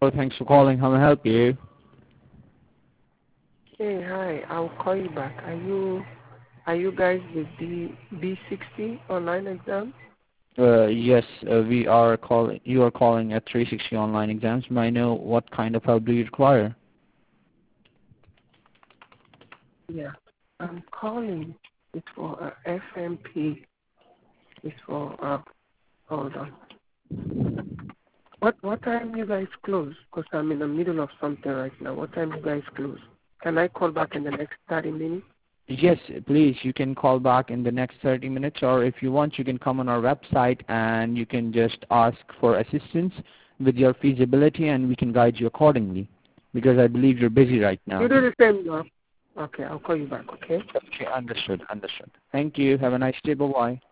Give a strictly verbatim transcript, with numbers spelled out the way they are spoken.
Oh, thanks for calling. How may I help you? Hey, hi. I'll call you back. Are you are you guys with the B sixty online exam? Uh, yes, uh, we are calling. You are calling at three sixty online exams. May I know what kind of help do you require? Yeah. I'm calling. It's for uh, F M P. It's for uh. Hold on. What what time you guys close? Because I'm in the middle of something right now. What time you guys close? Can I call back in the next thirty minutes? Yes, please. You can call back in the next thirty minutes, or if you want, you can come on our website and you can just ask for assistance with your feasibility, and we can guide you accordingly. Because I believe you're busy right You now. do the same job. Okay, I'll call you back. Okay. Okay, understood. Understood. Thank you. Have a nice day. Bye bye.